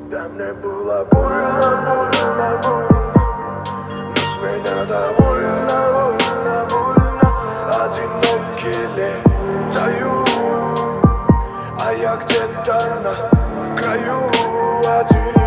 Да мне было больно, больно, больно, но с меня довольно, больно, больно. Одинокий летаю, а я где-то на краю один.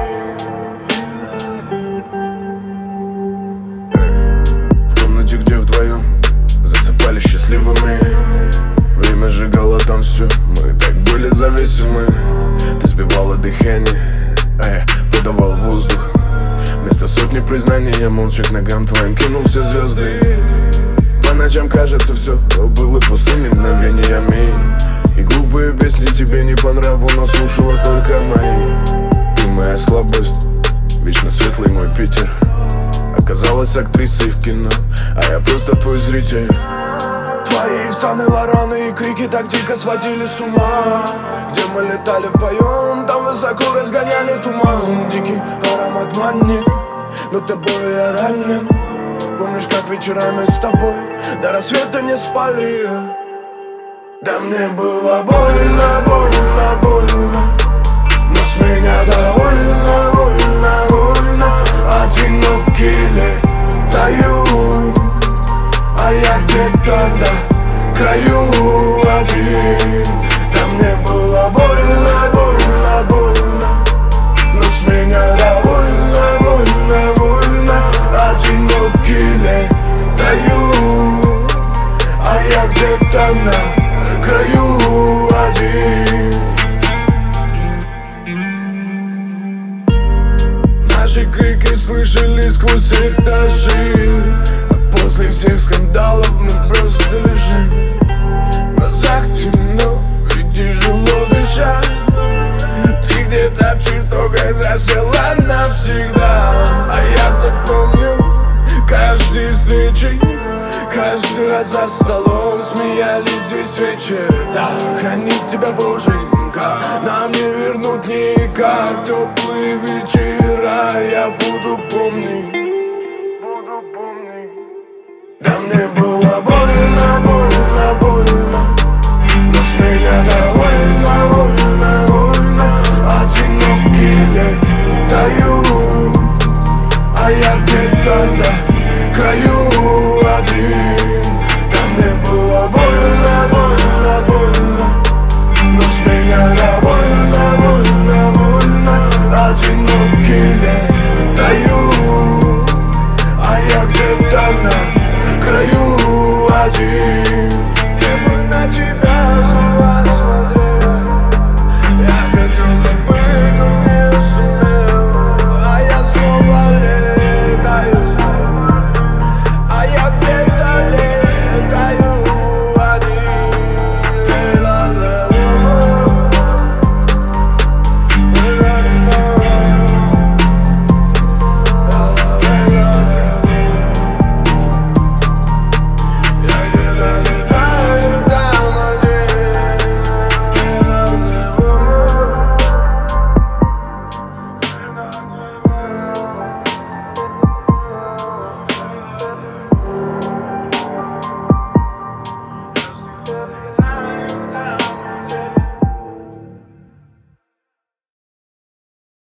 В комнате, где вдвоем засыпали счастливыми, время сжигало там все, мы так были зависимы. Ты сбивала дыхание, а я подавал воздух. Вместо сотни признаний я молча к ногам твоим кинул все звезды. По ночам кажется все было пустыми мгновениями, и глупые песни тебе не по нраву, но слушала только мои. Ты моя слабость, вечно светлый мой Питер. Оказалась актрисой в кино, а я просто твой зритель. Твои Саны-Лораны и крики так дико сводили с ума. Где мы летали вдвоем, там высоко разгоняли туман. Дикий аромат манит, но тобой я ранен. Помнишь, как вечерами с тобой до рассвета не спали? Да мне было больно, больно, больно, но с меня довольно, больно, больно. Одинокий летаю, а я где-то на краю один. Да мне было больно, больно, больно, но с меня довольно, больно, больно. Одинокий летаю, а я где-то на краю один. Наши крики слышали сквозь этажи, а после всех скандалов мы просто лежим. В глазах темно и тяжело дышать. Ты где-то в чертогах засела навсегда, а я запомнил каждой встречи, каждый раз за столом смеялись весь вечер. Да, хранит тебя Боженька, нам не вернуть никак теплые вечера. Я буду помнить, буду помнить. Да мне было больно, больно, больно, но с меня довольно, больно, больно. Одинокий летаю, а я где-то на краю один. Да мне было больно, больно, больно, но с меня довольно, больно, больно. Одинокий летаю, а я где-то на краю один.